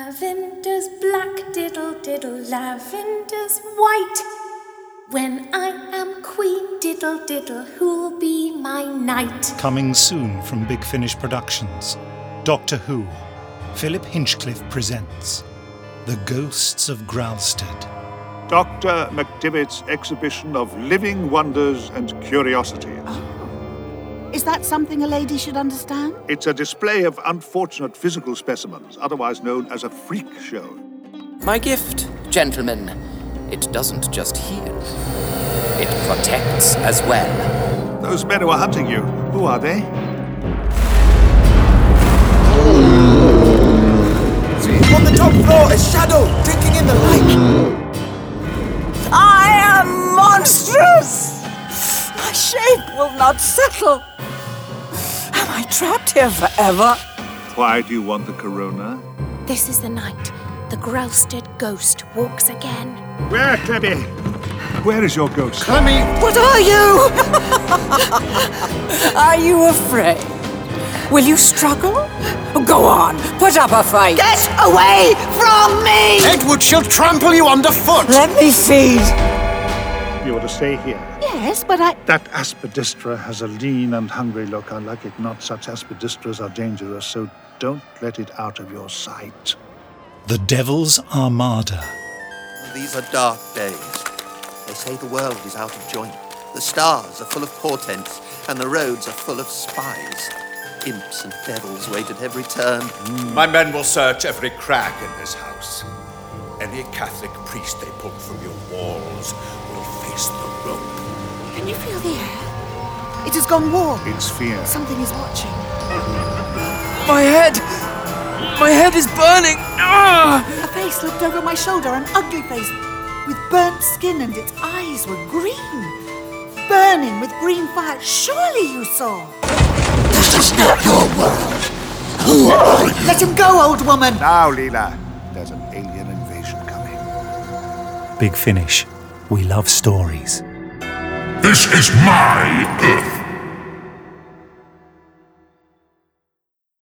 Lavender's black, diddle diddle, lavender's white. When I am queen, diddle diddle, who'll be my knight? Coming soon from Big Finish Productions. Doctor Who. Philip Hinchcliffe presents The Ghosts of Growlstead. Dr. McDivitt's exhibition of living wonders and curiosity. Is that something a lady should understand? It's a display of unfortunate physical specimens, otherwise known as a freak show. My gift, gentlemen, it doesn't just heal. It protects as well. Those men who are hunting you, who are they? On the top floor, a shadow drinking in the light. I am monstrous! My shape will not settle. Am I trapped here forever? Why do you want the corona? This is the night the Growlstead ghost walks again. Where, Clemmy? Where is your ghost? Clemmy! What are you? Are you afraid? Will you struggle? Go on, put up a fight. Get away from me! Edward, she'll trample you underfoot! Let me feed. You ought to stay here. Yes, but I... That aspidistra has a lean and hungry look. I like it not. Such aspidistras are dangerous, so don't let it out of your sight. The Devil's Armada. These are dark days. They say the world is out of joint. The stars are full of portents, and the roads are full of spies. Imps and devils wait at every turn. My men will search every crack in this house. Any Catholic priest they pull from your walls will face the rope. Can you feel the air? It has gone warm. It's fear. Something is watching. My head! My head is burning! A face looked over my shoulder, an ugly face with burnt skin, and its eyes were green. Burning with green fire. Surely you saw. This is not your world. Who are you? Let him go, old woman. Now, Leela, there's an alien invasion coming. Big Finish. We love stories. This is my Earth.